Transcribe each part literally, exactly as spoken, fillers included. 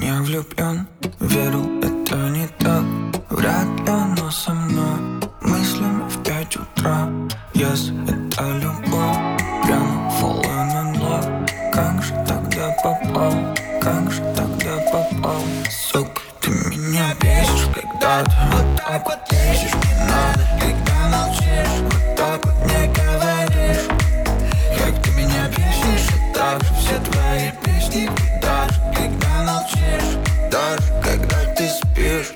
я влюблен. Верю, это не так. Вряд ли оно со мной. Мыслями в пять утра. Если это любовь, прямо falling in love. Как же тогда попал? Как же тогда попал? Сука, ты меня бесишь, когда ты вот так вот лезешь. Не надо, когда молчишь. Вот так вот не говоришь. Как ты меня бесишь, и так же все твои песни. Даже когда молчишь, даже когда ты спишь.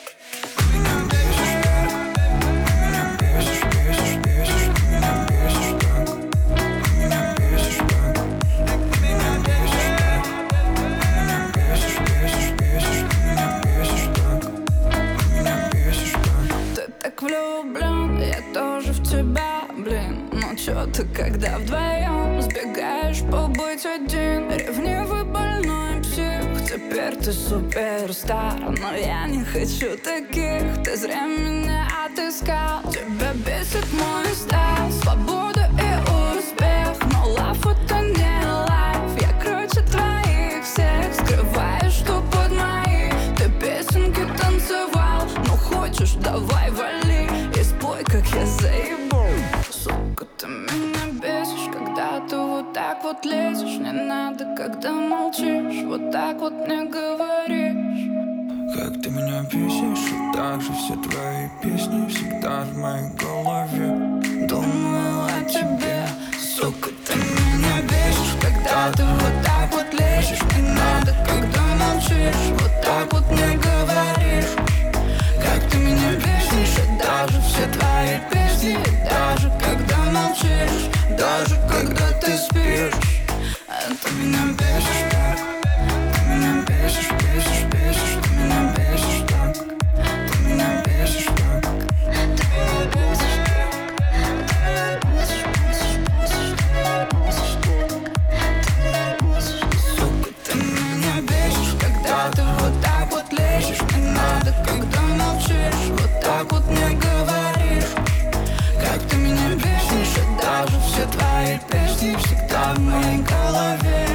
Ты меня бесишь так. Ты меня бесишь, бесишь, бесишь. Ты меня бесишь так. Ты меня бесишь так. Ты меня бесишь так. Ты меня бесишь, бесишь, бесишь. Ты меня бесишь так. Ты меня бесишь так. Ты так влюблен, я тоже в тебя, блин. Ну чё ты, когда вдвоем сбегаешь побыть один? Ревнивый больной псих. Теперь ты суперстар, но я не хочу таких. Ты зря меня отыскал. Тебя бесит мой стайл, свобода и успех. Но лав это не лайф. Я круче твоих всех. Скрываешь, что под мои ты песенки танцевал. Ну хочешь, давай вали и спой, как я заебу. Сука, ты меня бесишь, когда ты вот так вот лезешь. Не надо, когда молчишь, вот так вот мне говоришь. Как ты меня бесишь, и так же все твои песни всегда в моей голове. Думала о тебе, сука, ты меня бесишь, когда ты вот так вот лезешь. Не надо, когда молчишь, вот так вот мне говоришь. Как ты меня бесишь, и даже все твои песни. Даже когда молчишь, даже когда ты спишь. А ты меня бесишь так. Ты меня бесишь, бесишь, бесишь. Ты меня бесишь так. Ты меня бесишь так. Ты меня бесишь так. Сука, ты меня бесишь, когда ты вот так вот лезешь. Не надо, когда молчишь, вот так вот мне говоришь. Как ты меня бесишь, и даже все твои песни всегда в моей голове.